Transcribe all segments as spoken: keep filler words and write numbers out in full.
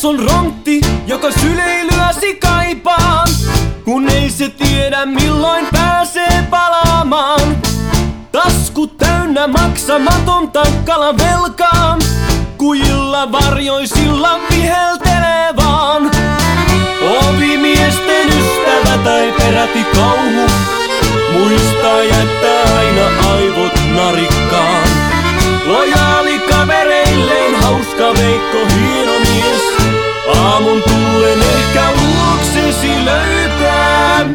mies on rontti, joka syleilyäsi kaipaa, kun ei se tiedä milloin pääsee palaamaan. Tasku täynnä maksamatonta kalavelkaa, kujilla varjoisilla viheltelee vaan. Ovimiesten ystävä tai peräti kauhu, muistaa jättää aina aivot narikkaan. Lojaali kavereilleen hauska Veikko hieno mies, aamun tullen ehkä luoksesi löytää.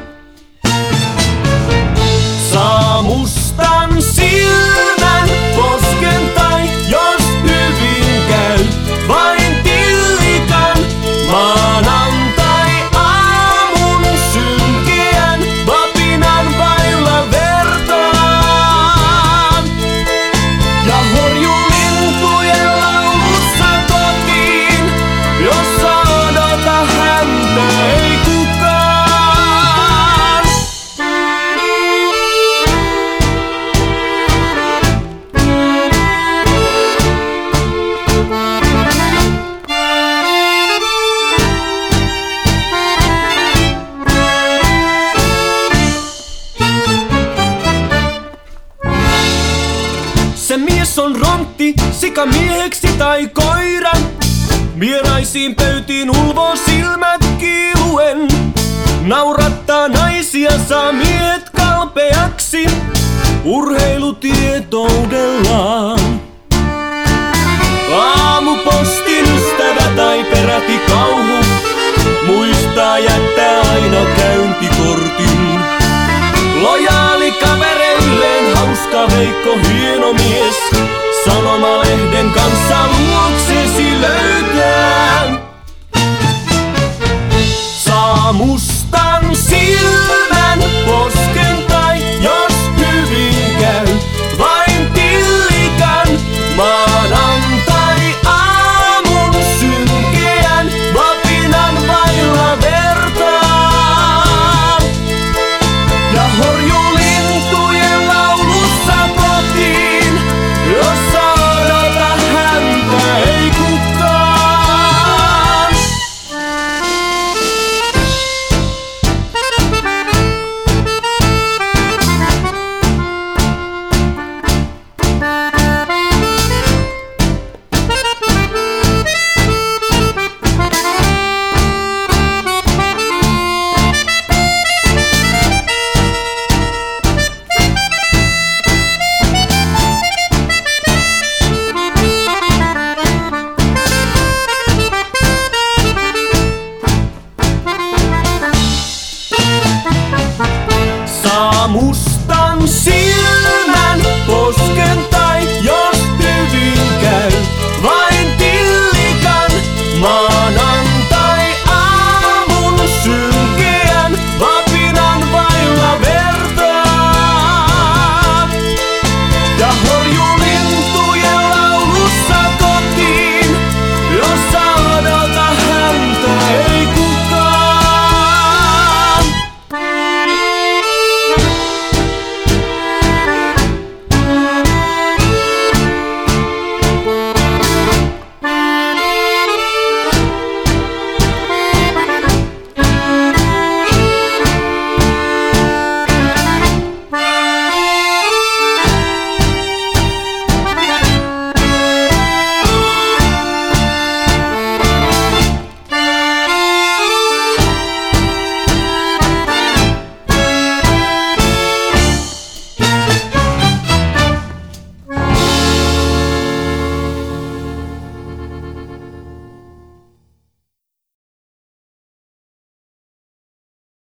Saa mustan silmän posken tai jos hyvin käy, vain tillikan maanantai aamun synkeän vapinan vailla vertaan. Ja horju lintujen laulussa kotiin, jossa odota häntä ei kukaan. Se mies on rontti, sikamieheksi tai koira. Vieraisiin pöytiin ulvoo silmät kiiluen. Naurattaa naisia, saa miehet kalpeaksi urheilutietoudellaan. Aamupostin ystävä tai peräti kauhu, muistaa jättää aina käyntikortin. Lojaali kavereilleen hauska Veikko hieno mies, sanomalehden kanssa luoksesi löytää. Saa mus